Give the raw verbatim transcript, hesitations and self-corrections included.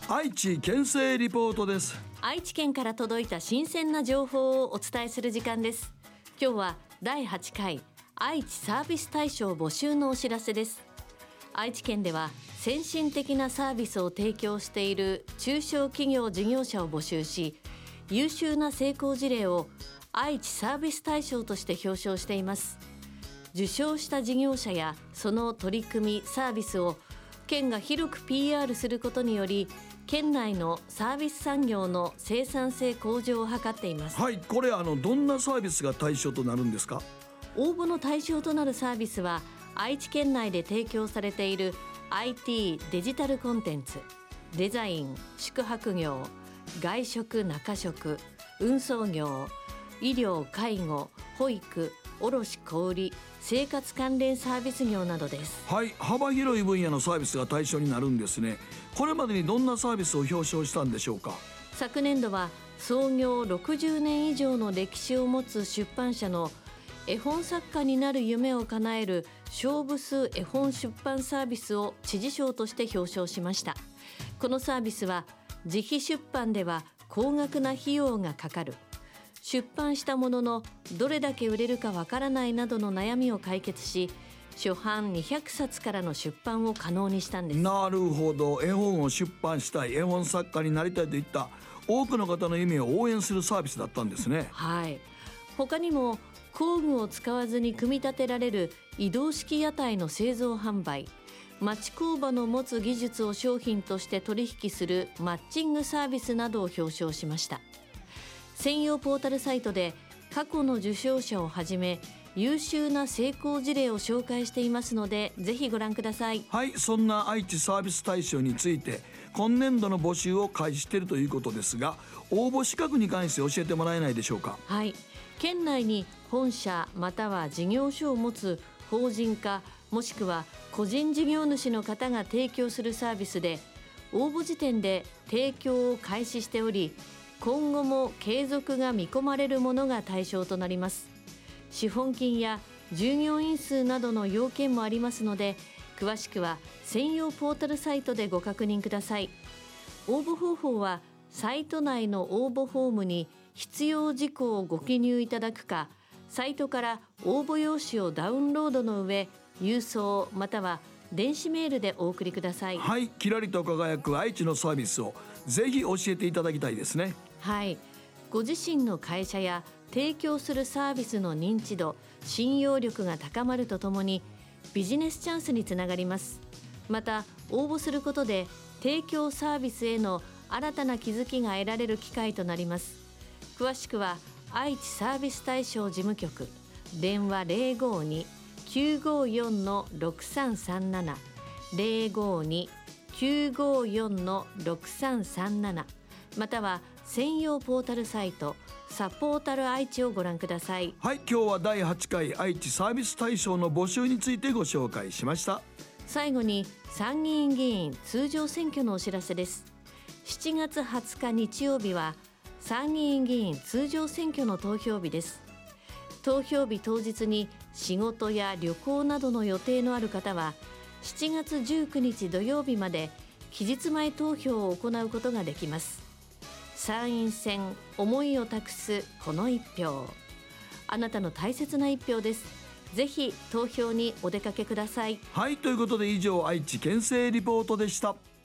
愛知県政リポートです。 愛知県から届いた新鮮な情報をお伝えする時間です。今日はだいはちかい愛知サービス大賞募集のお知らせです。愛知県では先進的なサービスを提供している中小企業事業者を募集し、優秀な成功事例を愛知サービス大賞として表彰しています。受賞した事業者やその取り組みサービスを県が広く ピーアール することにより、県内のサービス産業の生産性向上を図っています。 はい、これあのどんなサービスが対象となるんですか？ 応募の対象となるサービスは、愛知県内で提供されている アイティー デジタルコンテンツ、デザイン、宿泊業、外食中食、運送業、医療介護、保育、卸小売、生活関連サービス業などです。 はい、幅広い分野のサービスが対象になるんですね。これまでにどんなサービスを表彰したんでしょうか？ 昨年度は創業ろくじゅうねん以上の歴史を持つ出版社の絵本作家になる夢を叶える勝負数絵本出版サービスを知事賞として表彰しました。このサービスは自費出版では高額な費用がかかる、出版したもののどれだけ売れるかわからないなどの悩みを解決し、初版にひゃくさつからの出版を可能にしたんです。 なるほど、絵本を出版したい、絵本作家になりたいといった多くの方の夢を応援するサービスだったんですね。 はい、他にも工具を使わずに組み立てられる移動式屋台の製造販売、町工場の持つ技術を商品として取引するマッチングサービスなどを表彰しました。専用ポータルサイトで過去の受賞者をはじめ優秀な成功事例を紹介していますので、ぜひご覧ください。 はい、そんな愛知サービス大賞について今年度の募集を開始しているということですが、応募資格に関して教えてもらえないでしょうか？ はい、県内に本社または事業所を持つ法人かもしくは個人事業主の方が提供するサービスで、応募時点で提供を開始しており、今後も継続が見込まれるものが対象となります。資本金や従業員数などの要件もありますので、詳しくは専用ポータルサイトでご確認ください。応募方法はサイト内の応募フォームに必要事項をご記入いただくか、サイトから応募用紙をダウンロードの上、郵送または電子メールでお送りください。 はい、キラリと輝く愛知のサービスをぜひ教えていただきたいですね。 はい、ご自身の会社や提供するサービスの認知度、信用力が高まるとともにビジネスチャンスにつながります。また応募することで提供サービスへの新たな気づきが得られる機会となります。詳しくは愛知サービス大賞事務局、電話 ゼロごに きゅうごよん ろくさんさんなな ゼロごに きゅうごよん ろくさんさんなな、または専用ポータルサイトサポータル愛知をご覧ください。 はい、今日はだいはちかい愛知サービス大賞の募集についてご紹介しました。 最後に参議院議員通常選挙のお知らせです。しちがつはつか日曜日は参議院議員通常選挙の投票日です。投票日当日に仕事や旅行などの予定のある方はしちがつじゅうくにち土曜日まで期日前投票を行うことができます。参院選、思いを託すこの一票、あなたの大切な一票です。ぜひ投票にお出かけください。 はい、ということで以上愛知県政リポートでした。